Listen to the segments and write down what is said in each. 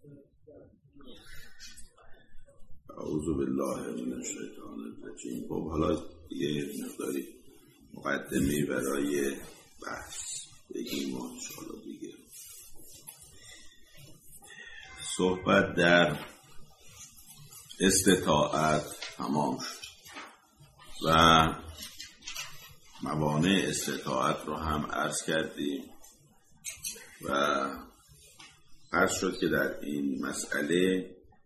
اعوذ بالله من الشیطان الرجیم. خب حالا یه مقداری مقدمه برای بحث بگیم و انشاءالله دیگه صحبت در استطاعت تمام شد و موانع استطاعت رو هم عرض کردیم و عرض شد که در این مسئله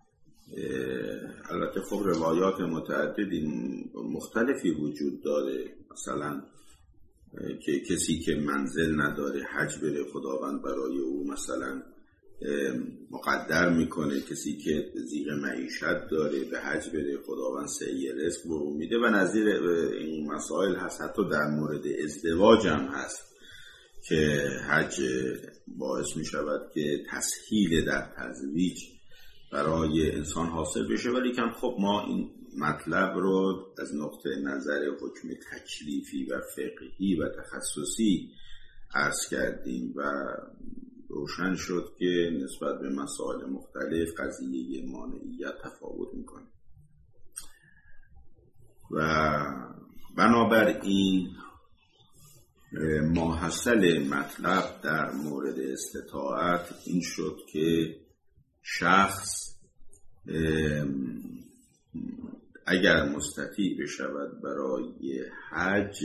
البته خب روایات متعددی مختلفی وجود داره، مثلا که کسی که منزل نداره حج بره، خداوند برای او مثلا مقدر میکنه، کسی که زیر معیشت داره به حج بره، خداوند سعی رزق به او میده و نظیر این مسائل هست. حتی در مورد ازدواج هم هست که حج باعث میشود که تسهیل در تزویج برای انسان حاصل بشه، ولی که خب ما این مطلب رو از نقطه نظر حکم تکلیفی و فقهی و تخصصی عرض کردیم و روشن شد که نسبت به مسائل مختلف قضیه مانعیت تفاوت میکنه و بنابراین ماحصل مطلب در مورد استطاعت این شد که شخص اگر مستطیع بشود برای حج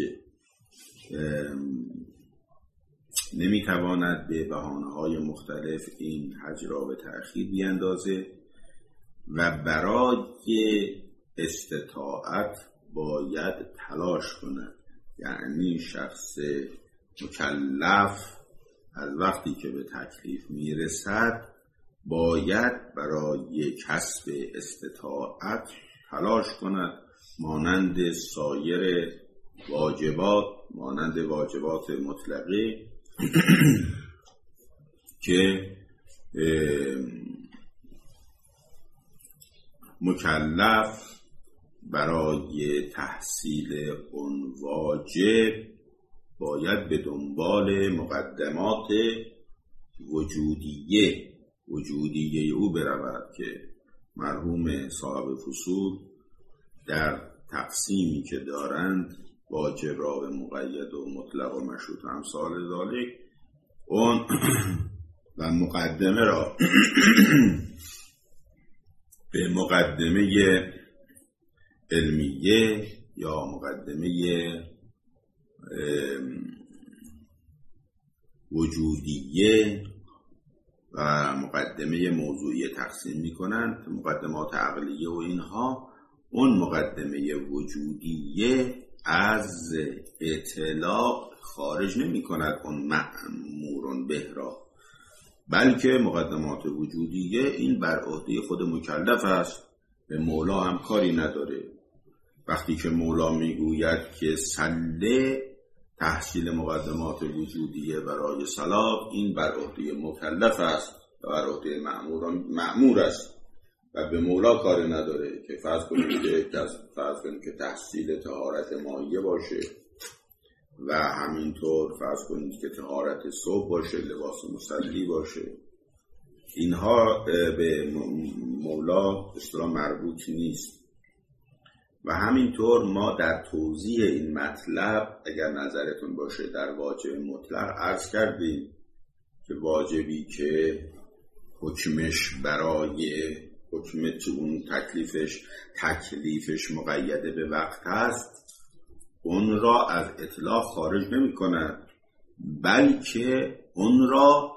نمیتواند به بهانه‌های مختلف این حج را به تأخیر بیندازه و برای استطاعت باید تلاش کند. یعنی شخص مکلف از وقتی که به تکلیف میرسد باید برای کسب استطاعت تلاش کند، مانند سایر واجبات، مانند واجبات مطلقه که مکلف برای تحصیل اون واجب باید به دنبال مقدمات وجودیه او برود که مرحوم صاحب فصول در تقسیمی که دارند واجب را به مقید و مطلق و مشروط و امثال ذالک اون و مقدمه را به مقدمه علمیه یا مقدمه وجودیه و مقدمه موضوعی تقسیم می کنند. مقدمات عقلیه و اینها، اون مقدمه وجودیه از اطلاق خارج نمی کند اون مأمورون به را، بلکه مقدمات وجودیه این بر عهده خود مکلف است، به مولا هم کاری نداره. وقتی که مولا میگوید که صله تحصیل مقدمات وجودیه برای صلاة، این بر عهده مکلف است و بر عهده مأمور است و به مولا کار نداره که فرض کنیم که تحصیل طهارت مائیه باشه و همینطور فرض کنید که طهارت صبح باشه، لباس مصلی باشه، اینها به مولا اصطلاح مربوط نیست. و همینطور ما در توضیح این مطلب اگر نظرتون باشه در واجب مطلق عرض کردیم که واجبی که حکمش برای حکم اون تکلیفش مقیده به وقت هست، اون را از اطلاق خارج نمی کند، بلکه اون را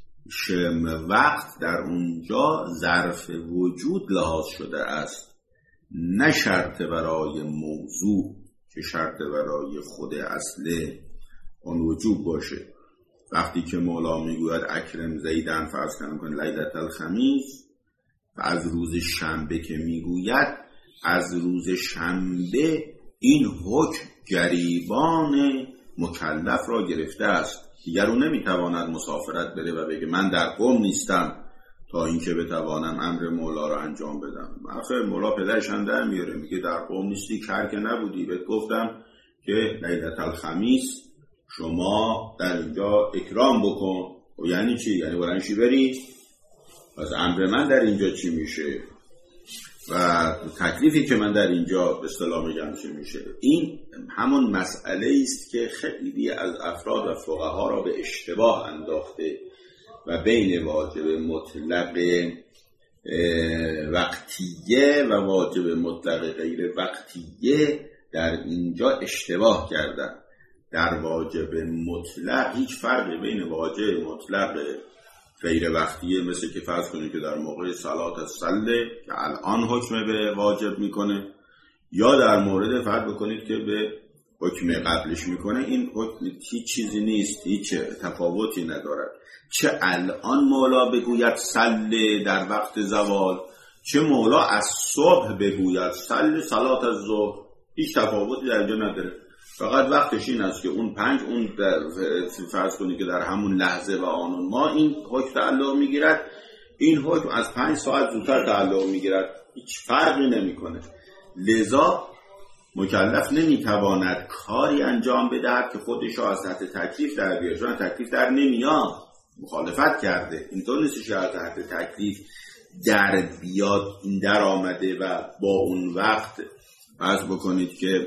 وقت در اونجا ظرف وجود لحاظ شده است، نه شرط برای موضوع که شرط برای خود اصل اون وجوب باشه. وقتی که مولا میگوید اکرم زیدن فرض کنیم لیلة الخمیس، و از روز شنبه که میگوید از روز شنبه این حکم گریبان مکلف را گرفته است، دیگر او نمیتواند مسافرت بره و بگه من در قم نیستم تا اینکه بتوانم امر مولا را انجام بدم. آخر مولا پدرش هم در میاره، میگه در قم نیستی، کر که نبودی، بهت گفتم که لیلة الخمیس شما در اینجا اکرام بکن. و یعنی چی؟ یعنی برنشی بری؟ پس امر من در اینجا چی میشه و تکلیفی که من در اینجا به اصطلاح میگم چی میشه؟ این همون مسئله است که خیلی از افراد و فقها را به اشتباه انداخته و بین واجب مطلق وقتیه و واجب مطلق غیر وقتیه در اینجا اشتباه کردن. در واجب مطلق هیچ فرقی بین واجب مطلق غیر وقتیه مثل که فرض کنید که در موقع صلات الصله که الان حکم به واجب میکنه، یا در مورد فرض بکنید که به حکم قبلش میکنه، این حکم هیچ چیزی نیست، هیچ تفاوتی ندارد. چه الان مولا بگوید صله در وقت زوال، چه مولا از صبح بگوید صله صلات الظهر، هیچ تفاوتی در اینجا نداره. فقط وقتش این است که اون 5 اون فرض کنید که در همون لحظه و آن ما این حکم تعلق میگیرد، این حکم از 5 ساعت زودتر تعلق میگیرد، هیچ فرقی نمیکنه. لذا مکلف نمیتواند کاری انجام بدهد که خودش را از تحت تکلیف در بیاره، چون تکلیف در نمیاد، مخالفت کرده. اینطور نیست که از تحت تکلیف در بیاد، این در آمده و با اون وقت فرض بکنید که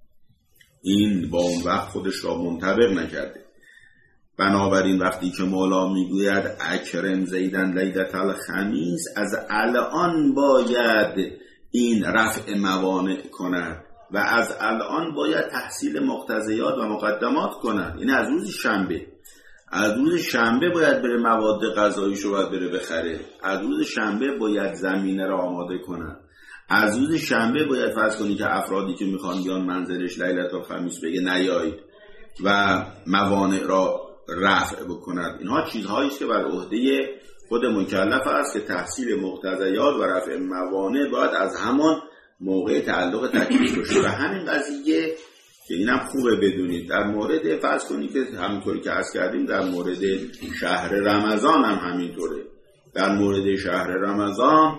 این با اون وقت خودش را منطبق نکرده. بنابراین وقتی که مولا میگوید اکرم زیدن لیلة الخمیس، از الان باید این رفع موانع کند و از الان باید تحصیل مقتضیات و مقدمات کند. این از روز شنبه، از روز شنبه باید بره مواد غذاییش رو باید بره بخره، از روز شنبه باید زمینه را آماده کند، از روز شنبه باید فرض کنید که افرادی که میخوان بیان منزلش لیلة الخمیس بگه نیایید و موانع را رفع بکند. اینها چیزهایی است که بر عهده خود مکلف است که تحصیل مقتضیات و رفع موانع باید از همان موقع تعلق تکلیف باشه. و همین قضیه که اینم خوبه بدونید در مورد فرض کنید که همونطوری که عرض کردیم در مورد شهر رمضان هم همینطوره. در مورد شهر رمضان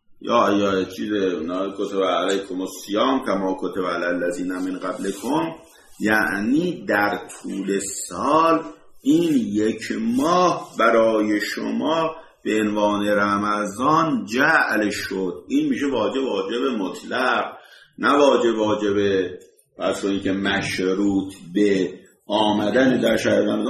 یا چیز کتب علیکم الصیام کما کتب علی الذین من قبلکم، یعنی در طول سال این 1 ماه برای شما به عنوان رمضان جعل شد. این میشه واجب مطلق، نه واجب پس کنید که مشروط به آمدن در شهر رمضان.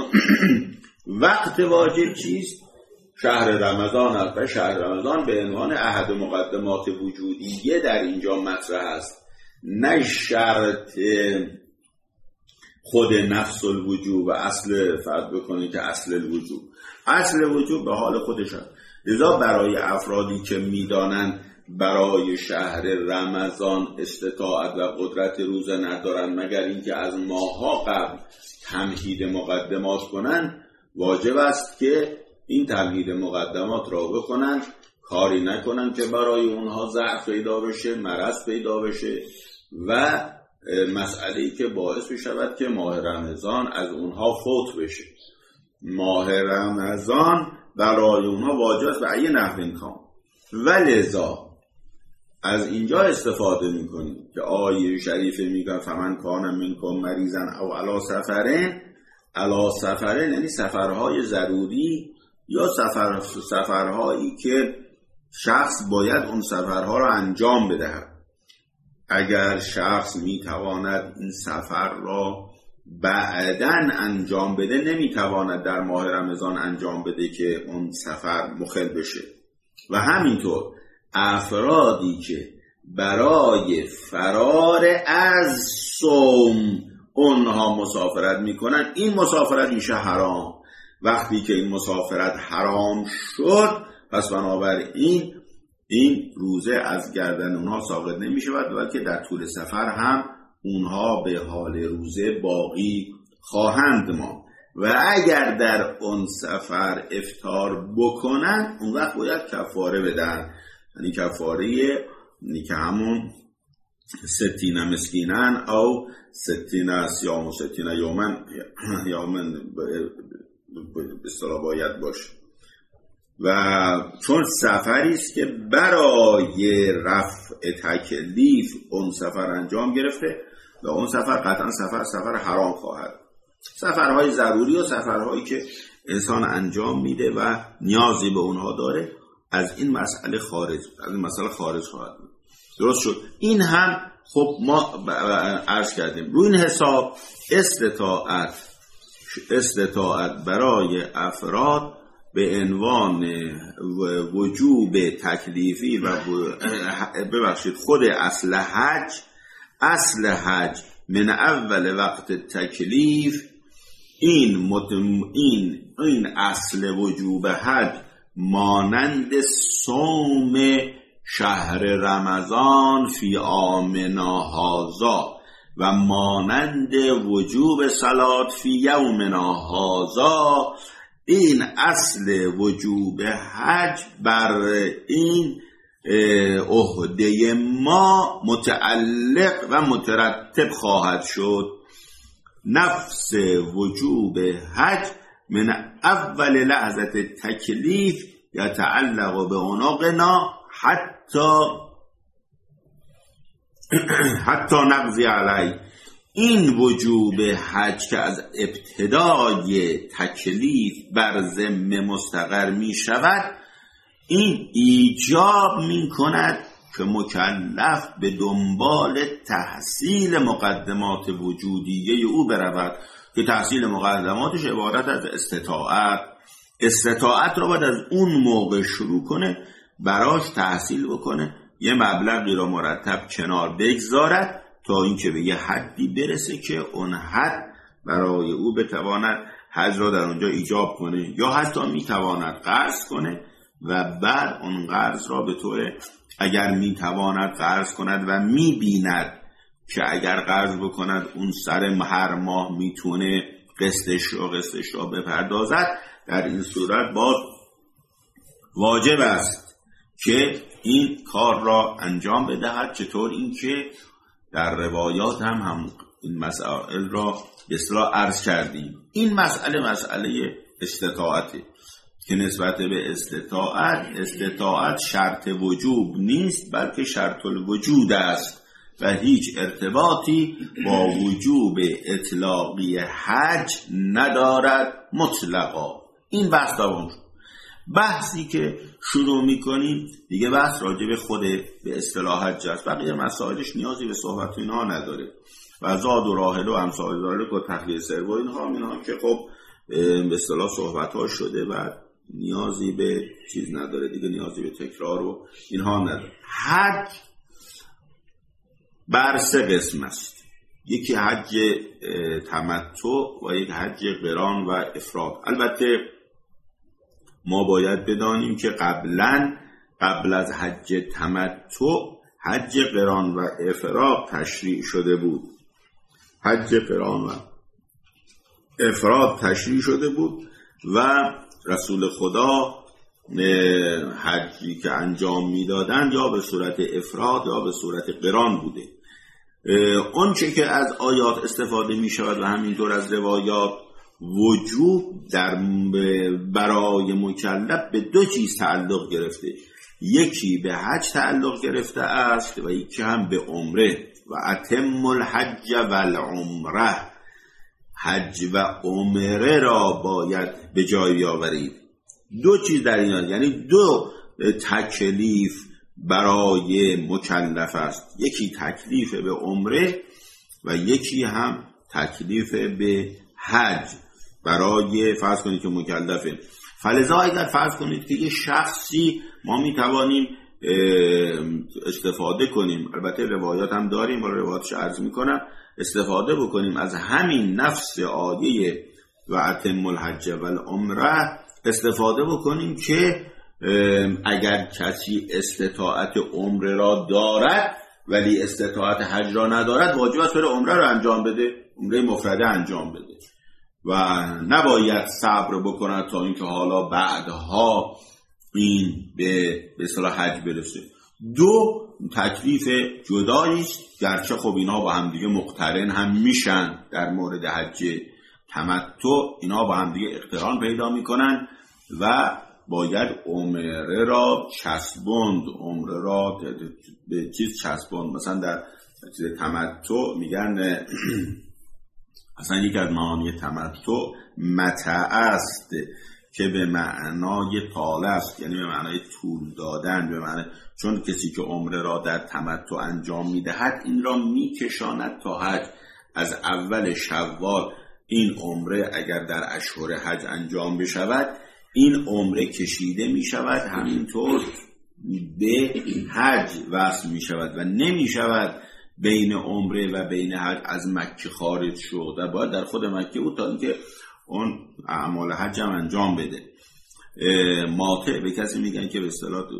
وقت واجب چیست؟ شهر رمضان است و شهر رمضان به عنوان احد مقدمات وجودیه در اینجا مطرح است، نه شرط خود نفس الوجوب و اصل فرض بکنید که اصل الوجوب. اصل وجوب به حال خودش است. لذا برای افرادی که میدانند برای شهر رمضان استطاعت و قدرت روزه ندارند مگر اینکه از ماه‌ها قبل تمهید مقدمات کنند، واجب است که این تمهید مقدمات را بکنند، کاری نکنند که برای اونها ضعف پیدا بشه، مرض پیدا بشه و مسئله‌ای که باعث بشود که ماه رمضان از اونها فوت بشه. ماه رمضان برای اونها واجب است به ای نحو کان. ولذا از اینجا استفاده میکنیم که آیه شریفه میگه فمن کان منکم مریضا او علی سفرین، یعنی سفرهای ضروری یا سفرهایی که شخص باید اون سفرها را انجام بدهد. اگر شخص میتواند این سفر را بعداً انجام بده، نمیتواند در ماه رمضان انجام بده که اون سفر مخل بشه. و همینطور افرادی که برای فرار از صوم اونها مسافرت میکنن، این مسافرت میشه حرام. وقتی که این مسافرت حرام شد، پس بنابراین این روزه از گردن اونها ساقط نمیشه، بلکه در طول سفر هم اونها به حال روزه باقی خواهند ما. و اگر در اون سفر افطار بکنن، اون وقت باید کفاره بدن، یعنی کفاره که همون 60 مسکینن او 60 صیام و 60 یومن به اصطلاح باید باشه. و چون سفری است که برای رفع تکلیف اون سفر انجام گرفته و اون سفر قطعا سفر حرام خواهد. سفرهای ضروری و سفرهایی که انسان انجام میده و نیازی به اونها داره، از این مسئله خارج خواهد بود. درست شد. این هم خب ما عرض کردیم روی این حساب استطاعت برای افراد به عنوان وجوب تکلیفی و خود اصل حج من اول وقت تکلیف، این اصل وجوب حج مانند صوم شهر رمضان فی عامنا هذا و مانند وجوب صلات فی یومنا هذا، این اصل وجوب حج بر این عهده ما متعلق و مترتب خواهد شد. نفس وجوب حج من اول لحظه تکلیف یتعلق به عنقنا حتی نقضی علی. این وجوب حج که از ابتدای تکلیف بر ذمه مستقر می شود، این ایجاب می کند که مکلف به دنبال تحصیل مقدمات وجودیه او برود که تحصیل مقدماتش عبارت از استطاعت را باید از اون موقع شروع کنه، براش تحصیل بکنه، یه مبلغی را مرتب کنار بگذارد تا اینکه به یه حدی برسه که اون حد برای او بتواند حج را در اونجا ایجاب کنه، یا حتی میتواند قرض کنه و بعد اون قرض را به طور اگر میتواند قرض کند و میبیند که اگر قرض بکند اون سر هر ماه میتونه قسطش را بپردازد، در این صورت باز واجب است که این کار را انجام بدهد. چطور؟ این که در روایات هم این مسائل را به اصطلاح عرض کردیم. این مسئله استطاعته که نسبت به استطاعت شرط وجوب نیست بلکه شرط الوجود است و هیچ ارتباطی با وجوب اطلاقی حج ندارد مطلقا. این بحث دوام شد. بحثی که شروع میکنیم دیگه بحث راجع به خود به اصطلاح حج است، بقیه مسائلش نیازی به صحبت اینها نداره و زاد و راحل و امثال ذالک و تخلیه سرو و اینها که خب به اصطلاح صحبت ها شده و نیازی به چیز نداره دیگه، نیازی به تکرار و اینها نداره. حج بر 3 قسم است، یکی حج تمتع و یک حج قران و افراد. البته ما باید بدانیم که قبل از حج تمتع حج قران و افراد تشریع شده بود. حج قران و افراد تشریع شده بود و رسول خدا حجی که انجام میدادن یا به صورت افراد یا به صورت قران بوده. اون چه که از آیات استفاده می شود و همینطور از روایات، وجوب برای مکلف به 2 چیز تعلق گرفته، یکی به حج تعلق گرفته است و یکی هم به عمره. و اتم الحج و العمره، حج و عمره را باید به جای آورید. 2 چیز در این، یعنی 2 تکلیف برای مکلف است، یکی تکلیف به عمره و یکی هم تکلیف به حج برای فرض کنید که مکلفه. فلذا اگر فرض کنید که یه شخصی ما میتوانیم استفاده کنیم، البته روایات هم داریم و روایاتش عرض میکنم، استفاده بکنیم از همین نفس آیه و اتم الحج و العمره، استفاده بکنیم که اگر کسی استطاعت عمره را دارد ولی استطاعت حج را ندارد، واجب است بره عمره را انجام بده، عمره مفرده انجام بده و نباید صبر بکند تا اینکه حالا بعدها این به اصطلاح حج برسه. 2 تکلیف جدایی است، گرچه خب اینا با هم دیگه مقترن هم میشن. در مورد حج تمتع اینا با هم دیگه اقتران پیدا میکنن و باید عمره را چسبوند، عمره را به چیز چسبوند. مثلا در تمتع میگن اصلا یک از معانی تمتع متع است که به معنای طاله است، یعنی به معنای طول دادن، به معنای چون کسی که عمره را در تمتع انجام میدهد این را میکشاند تا حج. از اول شوال این عمره اگر در اشهر حج انجام بشود این عمره کشیده می شود، همینطور به حج وصل می شود و نمی شود بین عمره و بین حج از مکه خارج شد و باید در خود مکه بود تا اینکه اون اعمال حج هم انجام بده. ماطع به کسی میگن که به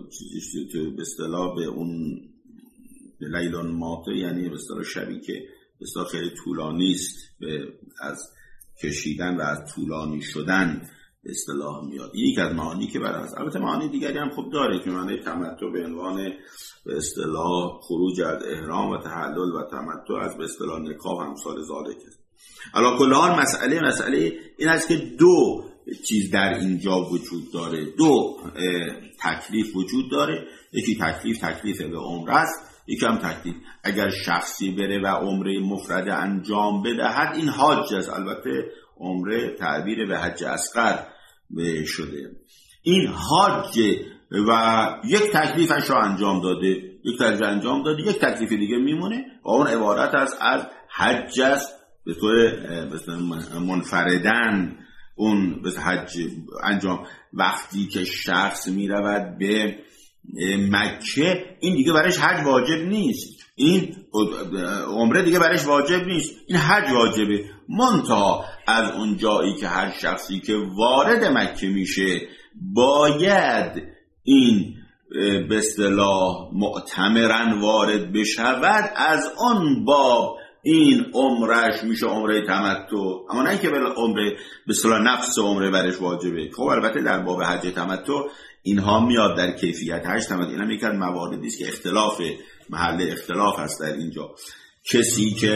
اصطلاح به اون لیلان ماطع، یعنی به اصطلاح شبی که به اصطلاح خیلی طولانی است، از کشیدن و از طولانی شدن به اصطلاح میاد. یک از معانی که برای البته معانی دیگری هم خوب داره که معنی تمتع به عنوان به اصطلاح خروج از احرام و تحلل و تمتع از به اصطلاح نکاح و امثال ذالک است. علی کل حال مسئله این است که دو چیز در اینجا وجود داره، دو تکلیف وجود داره. یکی تکلیف به عمره است، یکی هم تکلیف اگر شخصی بره و عمره مفرد انجام بدهد این حج است. البته عمره تعبیر به حج اصغر شده. این حج و یک تکلیفش را انجام داده، یک تکلیف دیگه میمونه و اون عبارت است از حج است به طور منفردن. اون به حج انجام وقتی که شخص میرود به مکه این دیگه برایش حج واجب نیست، این عمره دیگه برایش واجب نیست، این حج واجبه. منتها از اون جایی که هر شخصی که وارد مکه میشه باید این به اصطلاح معتمرن وارد بشود، از اون باب این عمرش میشه عمره تمتع، اما نه که عمره به اصطلاح نفس عمره برش واجبه. خب البته در باب حج تمتع اینها میاد در کیفیت حج تمتع. این هم یک از مواردی است که محل اختلاف هست در اینجا. کسی که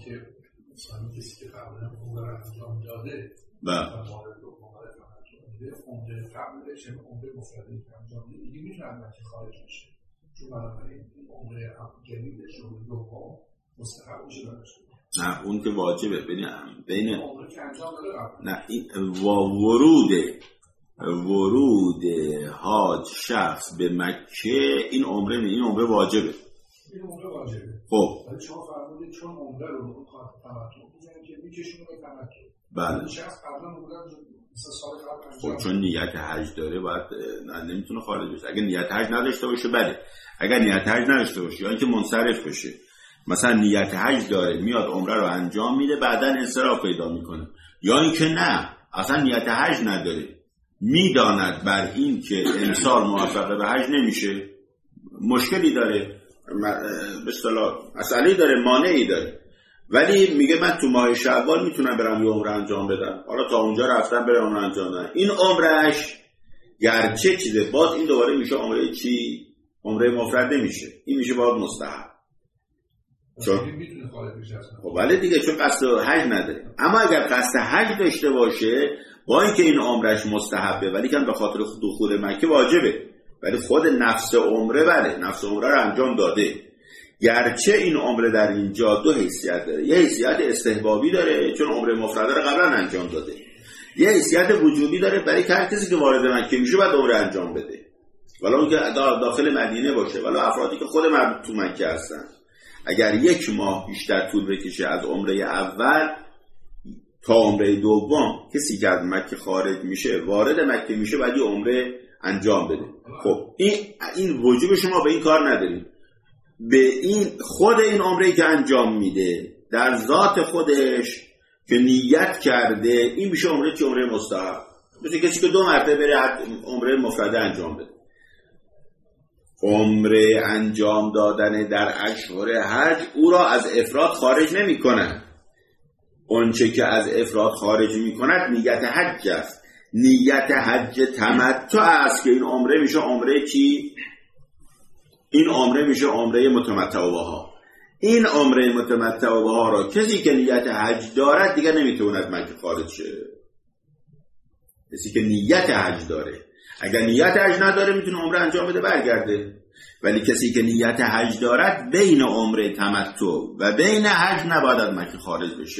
قبلا عمره انجام داده و عمره قبلش عمره مفردی انجام داده دیگه میتونه از مکه خارج بشه، چون بنابراین عمره جدیدش رو دوم مستحب میشه براش. نه اون که واجبه بین عمره که انجام داده. نه این ورود حاج شخص به مکه این عمره واجبه. این عمره واجبه. خب ولی شما فرمودید چون عمره رو تمتع می‌کنه که می‌کشونه به تمتع. بله. شخص قبلا عمره مثلا سال قبل انجام خب چون نیت حج داره باید نمیتونه خارج بشه. اگه نیت حج نداشته باشه بله. اگر نیت حج نداشته باشه یا اینکه منصرف بشه، مثلا نیت حج داره میاد عمره رو انجام میده بعداً انصراف پیدا میکنه، یا اینکه نه اصلا نیت حج نداره، میداند بر این که امسال موفق به حج نمیشه، مشکلی داره، به اصطلاح مسئله‌ای داره، مانعی داره، ولی میگه من تو ماه شوال میتونم برم یه عمره انجام بدم، حالا تا اونجا رفتم برم عمره انجام بدم، این عمرهش گرچه چیزه باز این دوباره میشه عمره چی؟ عمره مفرد نمیشه، این میشه باز مستحب. چون خب بله دیگه چون قصد حج نداره. اما اگر قصد حج داشته باشه با اینکه این عمرش مستحبه ولی که به خاطر دخول مکه واجبه، ولی خود نفس عمره بله نفس عمره رو انجام داده، گرچه این عمره در اینجا دو حیثیت داره، یه حیثیت استحبابی داره چون عمره مفرده رو قبلا انجام داده، یه حیثیت وجوبی داره برای هر کسی که وارد مکه میشه باید عمره انجام بده، ولی اون که داخل مدینه باشه، ولی افرادی که خود مربوط تو مکه هستن اگر یک ماه بیشتر طول بکشه از عمره اول تا عمره دوم، کسی که از مکه خارج میشه وارد مکه میشه باید یه عمره انجام بده. خب این وجوب شما به این کار نداریم، به این خود این عمره که انجام میده در ذات خودش که نیت کرده این میشه عمره چه عمره مستحب، مثل کسی که 2 مرتبه بره عمره مفرده انجام بده. عمره انجام دادن در اشهر حج او را از افراد خارج نمی کند، اونچه که از افراد خارج می کند نیت حج است، نیت حج تمتع است که این عمره میشه عمره چی؟ این عمره میشه عمره متمتع بها. این عمره متمتع بها را کسی که نیت حج دارد دیگه نمیتواند مکه خارج شه، کسی که نیت حج داره. اگر نیت حج نداره میتونه عمره انجام بده برگرده، ولی کسی که نیت حج دارد بین عمره تمتع و بین حج نباید از مکه خارج بشه.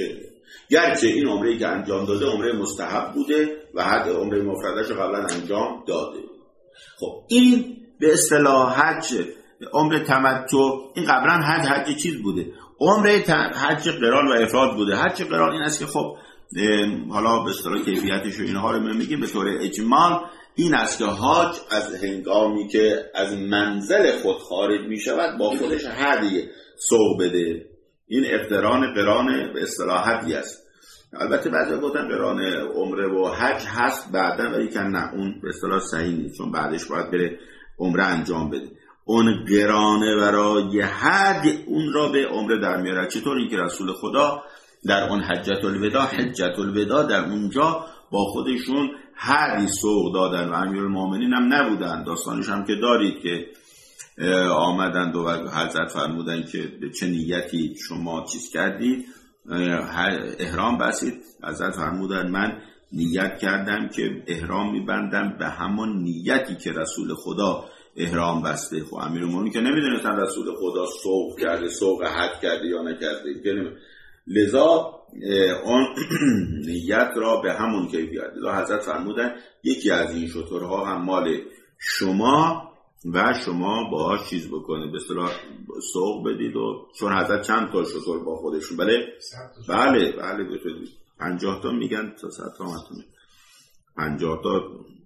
گرچه این عمره‌ای که انجام داده عمره مستحب بوده و حد عمره مفردش رو قبلا انجام داده. خب این به اصطلاح حج، عمره تمتع، این قبلا حج چیز بوده، عمره حج قران و افراد بوده. حج قران این است که خب حالا به اصطلاح کیفیتش و اینها رو میگیم به طور اجمال این است که حاج از هنگامی که از منزل خود خارج می شود با خودش هدیه سوق بده. این اقتران قران به اصطلاح حجی است. البته بعضی گفتن قران عمره و حج هست بعداً، ولی که نه، اون به اصطلاح صحیح نیست، چون بعدش باید بره عمره انجام بده. اون قرانه برای حج اون را به عمره در میاره. چطور؟ این که رسول خدا در اون حجت الوداع در اونجا با خودشون هدی سوق دادن و امیرالمومنین هم نبودن. داستانش هم که دارید که آمدند و حضرت فرمودن که به چه نیتی شما چیز کردید، احرام بستید. حضرت فرمودن من نیت کردم که احرام میبندم به همون نیتی که رسول خدا احرام بسته. خب امیرالمومنین که نمیدونستن رسول خدا سوق کرده، سوق حج کرده یا نکرده، لذا اون نیت را به همون کیفیت. لذا حضرت فرمودن یکی از این شترها هم مال شما و شما باهاش چیز بکنید، به اصطلاح سوق بدید. و چون حضرت چند تا شتر با خودشون، بله 50 تا میگن تا 100 تا 50 تا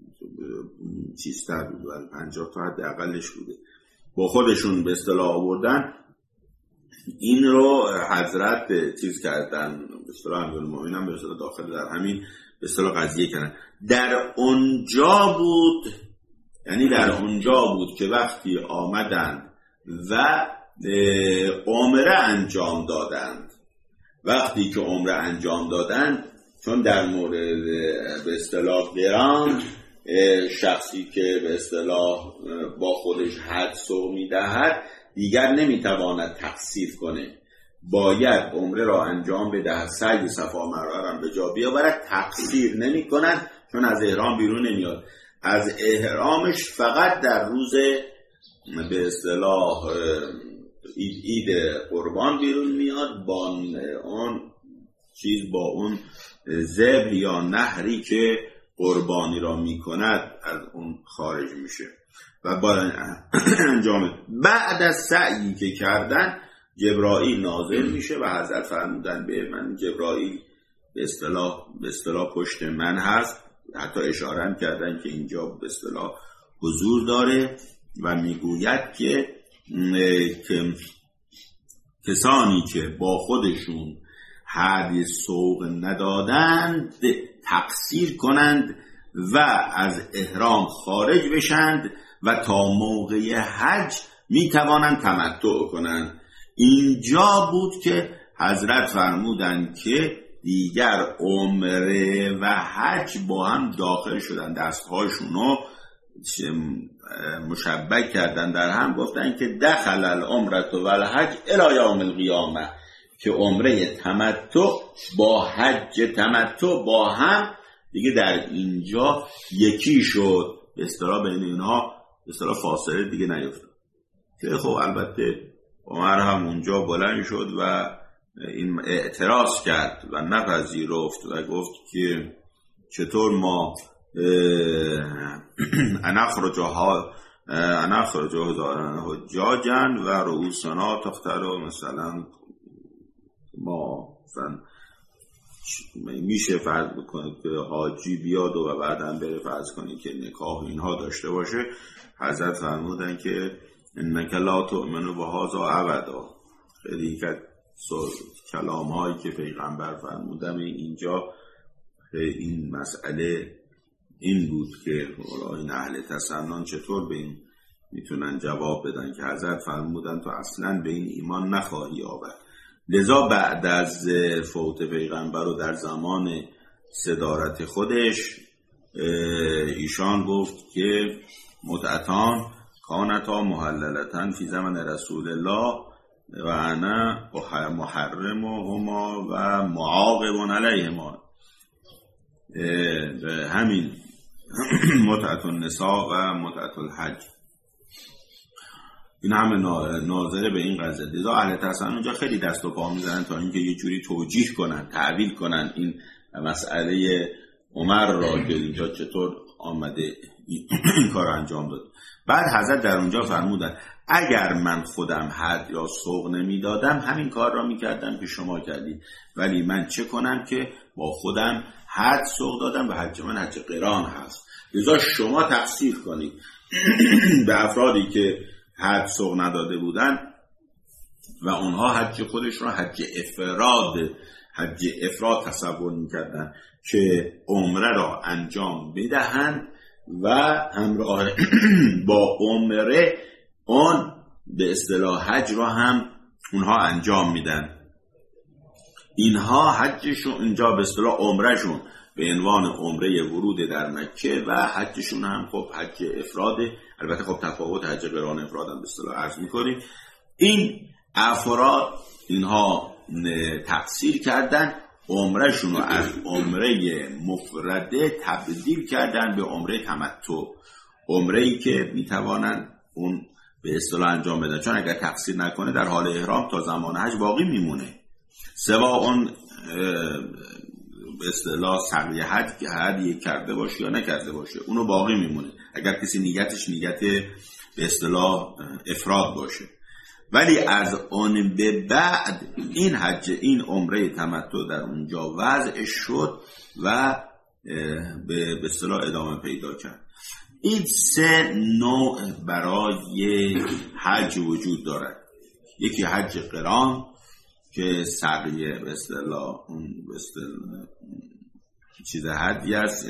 چیزتر بود، 50 تا حداقلش بوده با خودشون به اصطلاح آوردن. این رو حضرت چیز کردن، به اصطلاح امیرالمومنین هم به اصطلاح داخل در همین به اصطلاح قضیه کردن. در اونجا بود، یعنی در اونجا بود که وقتی آمدن و عمره انجام دادند، وقتی که عمره انجام دادند، چون در مورد به اصطلاح قران شخصی که به اصطلاح با خودش حج سوق میدهد دیگر نمیتواند تقصیر کنه، باید عمره را انجام بده، سعی صفا مروه را به جا بیاورد. تقصیر نمی کنند چون از احرام بیرون نمیاد. از احرامش فقط در روز به اصطلاح عید قربان بیرون میاد، با اون چیز، با اون ذبح یا نحری که قربانی را میکند از اون خارج میشه و با انجام. بعد از سعیی که کردن جبرائیل نازل میشه و حضرت فرمودن به من جبرائیل به اصطلاح پشت من هست. حتی اشاره هم کردن که اینجا به اصطلاح حضور داره و میگوید که کسانی که با خودشون هدی سوق ندادند تقصیر کنند و از احرام خارج بشند و تا موقع حج میتوانند تمتع کنند. اینجا بود که حضرت فرمودند که دیگر عمره و حج با هم داخل شدن، دستهاشونو مشبک کردن در هم، گفتن که دخل العمره و الحج الی یوم القیامه، که عمره تمتع با حج تمتع با هم دیگه در اینجا یکی شد، به اصطلاح بین اینها به اصطلاح فاصله دیگه نیفتاد. که خب البته عمر هم اونجا بلند شد و این اعتراض کرد و نپذیرفت و گفت که چطور ما انخرج حجاجا و رؤوسنا تختر، مثلا ما مثلا میشه فرض بکنید که حاجی بیاد و بعداً بره فرض کنید که نکاح اینها داشته باشه. حضرت فرمودن که انک لا تؤمن بهذا ابدا. خیلی که کلام هایی که پیغمبر فرمودن اینجا این مسئله این بود که این اهل تسنن چطور به این میتونن جواب بدن که حضرت فرمودن تو اصلا به این ایمان نخواهی آورد. لذا بعد از فوت پیغمبر و در زمان صدارت خودش ایشان گفت که متعتان کانتا محللتن فی زمن رسول الله و انا محرمهما و معاقب علیهما. همین متعت النساء و متعت الحج. این همه ناظره به این قضیه. لذا اهل تصنع اونجا خیلی دست و پا میزنن تا اینکه یه جوری توجیه کنن، تعبیر کنن این مسئله عمر را که اینجا چطور آمده این کار انجام داد. بعد حضرت در اونجا فرمودن اگر من خودم حد یا سوق نمیدادم همین کار را میکردم که شما کردید، ولی من چه کنم که با خودم حد سوق دادم و حج من حج قران هست. لذا شما تقصیر کنید به افرادی که حج سوق نداده بودن و اونها حج خودش را حج افراد تصور میکردن که عمره را انجام بدهند و همراه با عمره اون به اصطلاح حج را هم اونها انجام میدن. اینها حجشون اینجا به اصطلاح عمرهشون به عنوان عمره ورود در مکه و حجشون هم خب حج افراده. البته خب تفاوت حج قران افراد هم به اصطلاح عرض میکنیم. این افراد اینها تقصیر کردن، عمرهشون رو از عمره مفرده تبدیل کردن به عمره تمتع، عمره‌ای که میتوانند اون به اصطلاح انجام بدن، چون اگر تقصیر نکنه در حال احرام تا زمان حج باقی میمونه، سوا اون به اصطلاح سعی حج کرده باشه یا نکرده باشه اونو باقی میمونه اگر کسی نیتش نیت به اصطلاح افراد باشه. ولی از آن به بعد این حج این عمره تمتع در اونجا وضع شد و به اصطلاح ادامه پیدا کرد. این سه نوع برای حج وجود دارد. یکی حج قران که سعی به اصطلاح اون به اصطلاح چیز هدی است،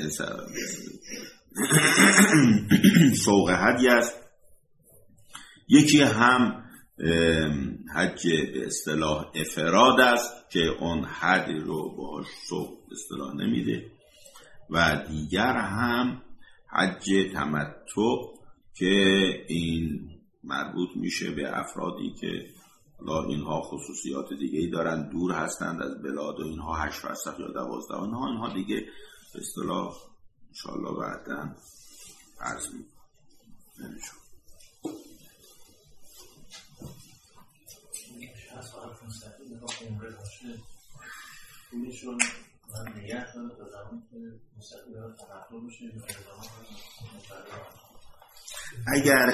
سوق هدی است. یکی هم حج به اصطلاح افراد است که اون حد رو باهاش سوق به اصطلاح نمیده، و دیگر هم حج تمتع که این مربوط میشه به افرادی که اینها خصوصیات دیگه‌ای دارن، دور هستند از بلاد و اینها 8 فرسخ یا 12 اینها دیگه به اصطلاح انشاءالله بعداً عرض می‌کنم. پولشون من نگه داره تا زمان که مستقیل تمتع بشه. اگر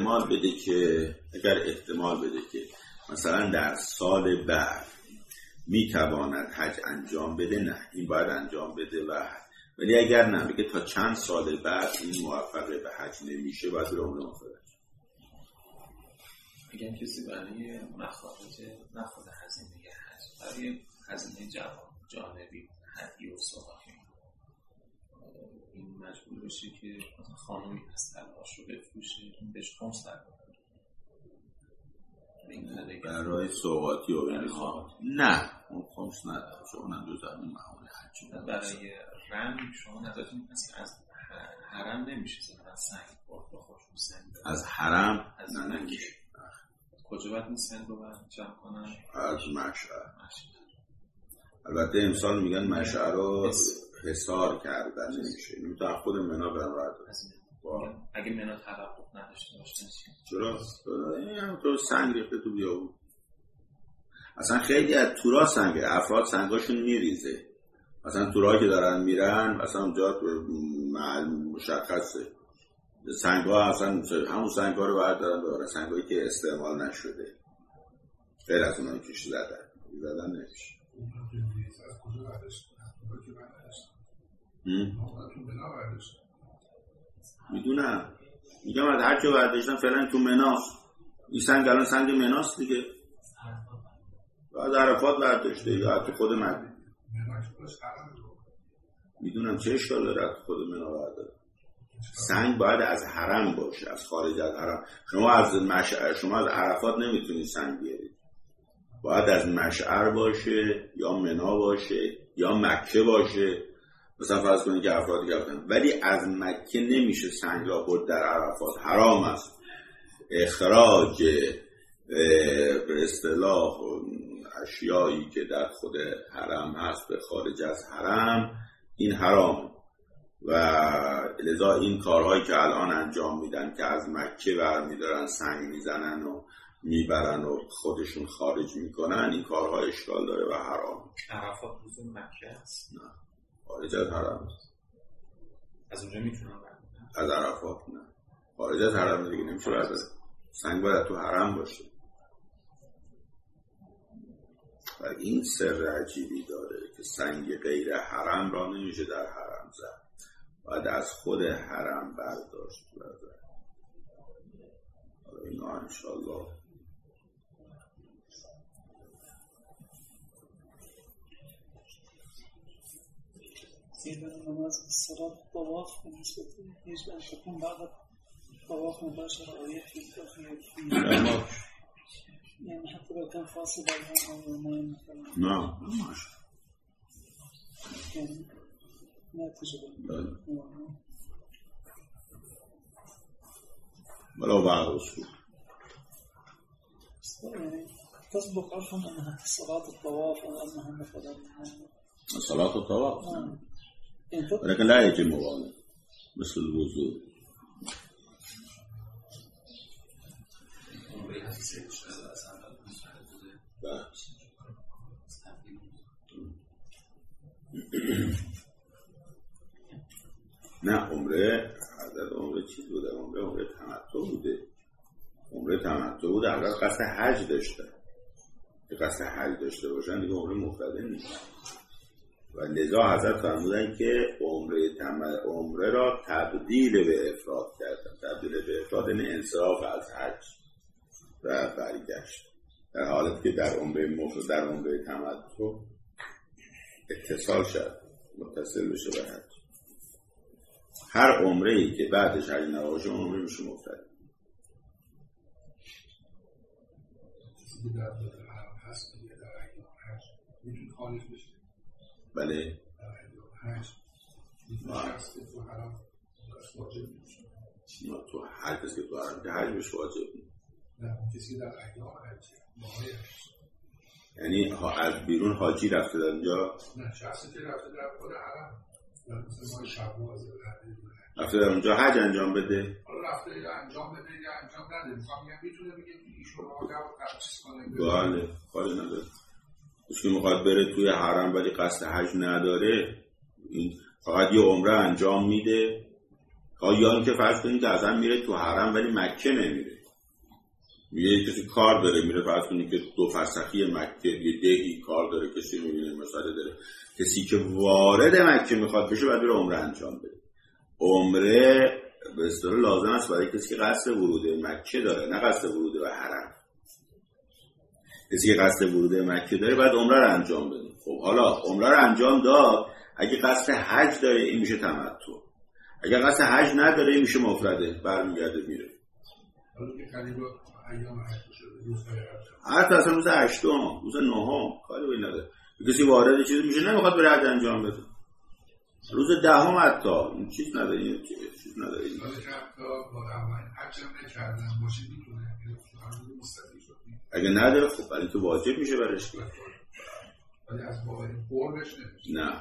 احتمال بده که مثلا در سال بعد میتواند حج انجام بده، نه این باید انجام بده ولی اگر نه بگه تا چند سال بعد این موفق به حج نمیشه باید به عمره مفرد. اگر کسی برای مخارج نخود هزینه حج، برای هزینه جانبی هدیه و سوغاتی این مجبور بشه که خانومی از تلاش رو بفروشه، این بهش خمس در برای سوغاتی و اینها نه اون خمس نداره، چون اونم جز همین معامل حج. برای رم شما نداریم از حرم نمیشه مثلا سنگ بخورش سنگ از حرم نمیشه. کجا باید این سنگ رو جمع کنن؟ از مشعر. البته امسال میگن مشعر رو حصار کردن نمیشه، اینو تا خود منا برن راحت. اگه منا توقف نداشته باشه چرا؟ این تو سنگ ریخته تو بیابون. اصلا خیلی از تورا سنگه، افراد سنگاشون میریزه. مثلا تورا که دارن میرن مثلا اونجا مشخصه سنگ‌ها، اصلا همون سنگ‌ها رو باید دارن سنگ‌هایی که استعمال نشده، غیر از اونایی که زدن نمیشه. میدونم، میگم از هر که برداشتن فعلا تو مناست. این سنگ الان سنگ مناست دیگه، باید عرفات برداشته یا حتی خود مدینه. میدونم چه اشکال داره از خود منا برداشته. سنگ باید از حرم باشه، از خارج از حرم. شما از عرفات نمیتونید سنگ بیارید، باید از مشعر باشه یا منا باشه یا مکه باشه. مثلا فرض کنید که افرادی گفتن، ولی از مکه نمیشه سنگ را برد در عرفات، حرام است. اخراج به اصطلاح اشیایی که در خود حرم هست به خارج از حرم این حرام، و لذا این کارهایی که الان انجام میدن که از مکه برمیدارن سنگ میزنن و میبرن و خودشون خارج میکنن، این کارها اشکال داره و حرام. عرفات روز مکه است؟ نه، خارج از حرم است. از اونجا میتونن برمیدن؟ از عرفات نه، خارج از حرم دیگه نمیشه برداره. سنگ باید تو حرم باشه و این سر عجیبی داره که سنگ غیر حرم را نمیشه در حرم زد، باید از خود حرم برداشت و زد. اینا انشالله إذا نماز الصلاة الطواف بالنسبة يجب أن تكون بعد الطواف مباشرة أو يكفي التأخير فيه؟ يعني حتى لو كان فاصل يوم أو يومين مثلا. نعم يعني ما تجب. ولو بعد أسبوع. يعني تسبق عرفا أنها صلاة الطواف أو أنها مثلا صلاة الطواف ولكن لا يجب مبالغة مثل الوضوء. نه عمره حضرت عمره چیز بوده، عمره تمتع بوده، عمره تمتع بوده. اگر قصد حج داشته که قصد حج داشته باشن دیگه عمره مفرده نیست و لذا حضرت فرمودن که عمره را تبدیل به افراد کردن. تبدیل به افراد یعنی انصراف از حج و برگشت، در حالت که در عمره تمتع اتصال شد، متصل بشه به حج. هر عمره‌ای که بعدش حج نباشه اون عمره میشه مفرد. بله تو هر کسی که تو حرم که حج بشه واجب نیست. یعنی از بیرون حاجی رفته در اونجا؟ نه، شخصی که رفته در خود حرم مثل ما شبواز رفته در اونجا حج انجام بده؟ حالا رفته انجام بده یا انجام نده، میتونه بگه ایشون آقا چیز کنه. بله کاری نداره. کسی میخواد بره توی حرم ولی قصد حج نداره، این فقط یه عمره انجام میده. یا اینکه فرض کنید که اصلا میره تو حرم ولی مکه نمیره، یه کسی کار داره میره، فرض کنید که 2 فرسخی مکه یه دهی کار داره، کسی میبینه مسئله داره. کسی که وارد مکه میخواد بشه باید بره عمره انجام بده. عمره به اصطلاح لازم است برای کسی که قصد ورود مکه داره، نه قصد ورود به حرم. کسی که قصد ورود مکه داره باید عمره رو انجام بده. خب حالا عمره رو انجام داد، اگه قصد حج داره این میشه تمتع، اگه قصد حج نداره این میشه مفرده، برمیگرده میره. حالا که قریب ایام حج شده، روزهای حج، حتی اصلا روز 8 روز 9 کاری به نداره. کسی وارد چیز میشه نمیخواد بره حج انجام بده، روز 10 حتی این چیز نداره، این چیز نداره. حالا که حتی با حج هم نکردن باشه میتونه مستفید شد. اگه نداره خب برای تو واجب میشه برش کنه، ولی از باقی قربش نمیشه. نه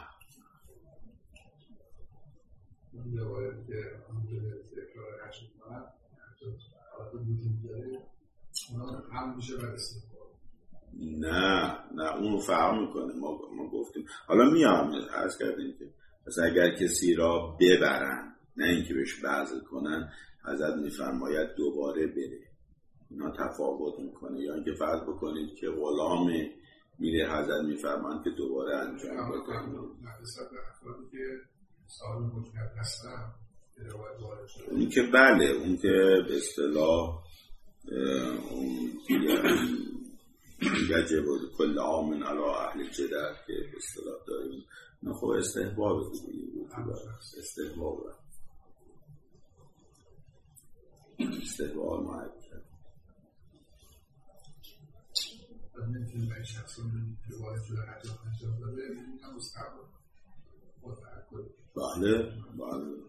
اون روایت که اونجا تکرار حج میکنن حالت وجود داره، اونا هم میشه برسید. نه اونو فهم میکنه. ما گفتیم حالا میام عرض کردیم که مثلا اگر کسی را ببرن نه اینکه بهش بذل کنن، حضرت میفرماید دوباره بره، اینا تفاوت میکنه. یا اینکه فرض بکنید که غلام میره، حضرت میفرماند که دوباره انجام بده. مثلا افرادی که صاحب مجمد هستن اون که بله، اون که به اصطلاح یجب کل عام علی اهل جدر که به اصطلاح داریم، نه خب استحباب دیگه، استحباب معید کرد. نمیتونیم به شخصی روایت رو حتی انجام داده، این هم مستحباب. بله